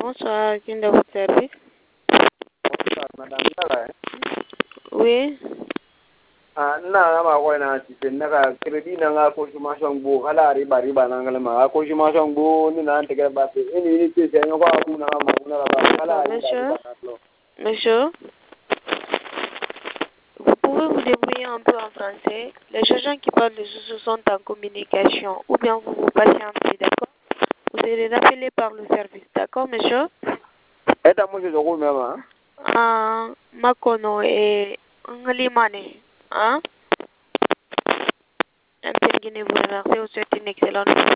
Bonsoir, qui est de votre service? Bonsoir, madame Nara. Oui. Na ma ko na ci na credit na consommation bo hala riba na ngala ma consommation bo ni na te ba te ni ci se ngo ko na ma na ba hala Monsieur, vous pouvez vous débrouiller un peu en français. Les gens qui parlent de ce sont en communication. Ou bien vous patientez, d'accord? Vous serez rappelé par le service, d'accord, monsieur? Eta mo je ko mema. Makono et Ngalimane. Hein? Un vous remercie, vous souhaite une excellente journée.